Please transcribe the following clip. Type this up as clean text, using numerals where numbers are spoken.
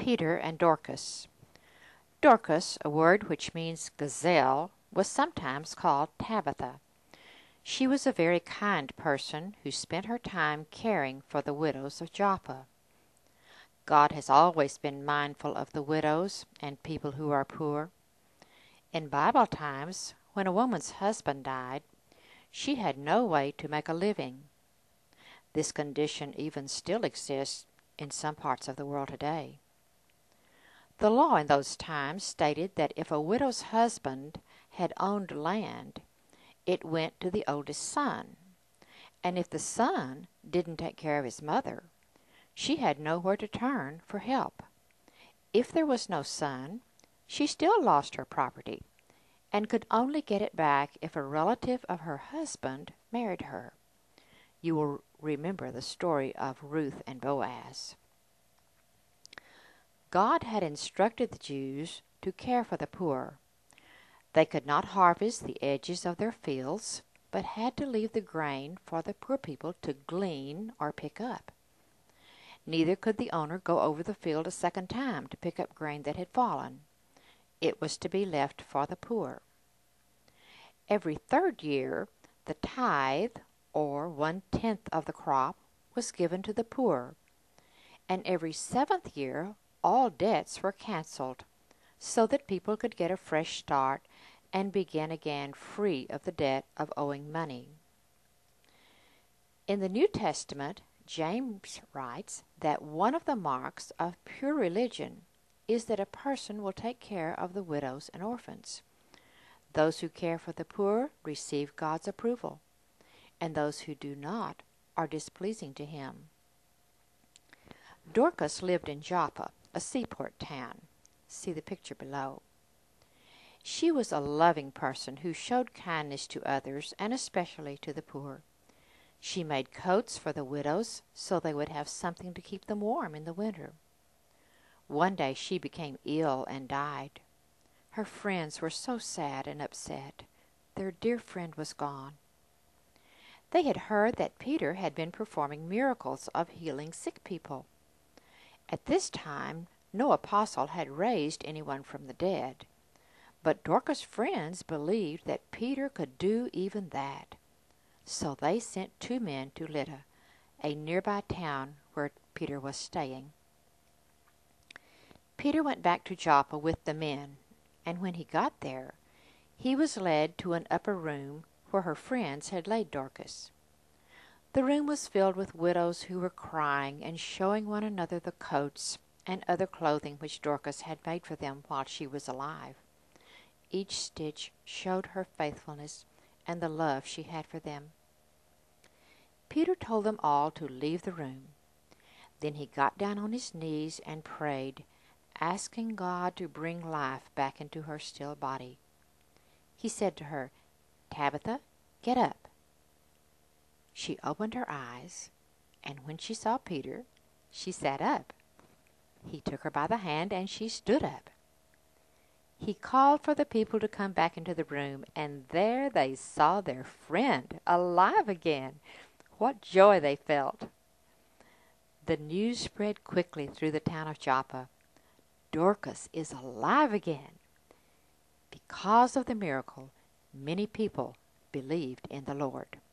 Peter and Dorcas. Dorcas, a word which means gazelle, was sometimes called Tabitha. She was a very kind person who spent her time caring for the widows of Joppa. God has always been mindful of the widows and people who are poor. In Bible times, when a woman's husband died, she had no way to make a living. This condition even still exists in some parts of the world today. The law in those times stated that if a widow's husband had owned land, it went to the oldest son, and if the son didn't take care of his mother, she had nowhere to turn for help. If there was no son, she still lost her property, and could only get it back if a relative of her husband married her. You will remember the story of Ruth and Boaz. God had instructed the Jews to care for the poor. They could not harvest the edges of their fields, but had to leave the grain for the poor people to glean or pick up. Neither could the owner go over the field a second time to pick up grain that had fallen. It was to be left for the poor. Every third year, the tithe, or 1/10 of the crop, was given to the poor, and every seventh year all debts were canceled, so that people could get a fresh start and begin again free of the debt of owing money. In the New Testament, James writes that one of the marks of pure religion is that a person will take care of the widows and orphans. Those who care for the poor receive God's approval, and those who do not are displeasing to him. Dorcas lived in Joppa, a seaport town. See the picture below. She was a loving person who showed kindness to others and especially to the poor. She made coats for the widows so they would have something to keep them warm in the winter. One day she became ill and died. Her friends were so sad and upset. Their dear friend was gone. They had heard that Peter had been performing miracles of healing sick people. At this time, no apostle had raised anyone from the dead, but Dorcas' friends believed that Peter could do even that. So they sent 2 men to Lydda, a nearby town where Peter was staying. Peter went back to Joppa with the men, and when he got there, he was led to an upper room where her friends had laid Dorcas. The room was filled with widows who were crying and showing one another the coats and other clothing which Dorcas had made for them while she was alive. Each stitch showed her faithfulness and the love she had for them. Peter told them all to leave the room. Then he got down on his knees and prayed, asking God to bring life back into her still body. He said to her, "Tabitha, get up." She opened her eyes, and when she saw Peter, she sat up. He took her by the hand, and she stood up. He called for the people to come back into the room, and there they saw their friend alive again. What joy they felt! The news spread quickly through the town of Joppa. Dorcas is alive again. Because of the miracle, many people believed in the Lord.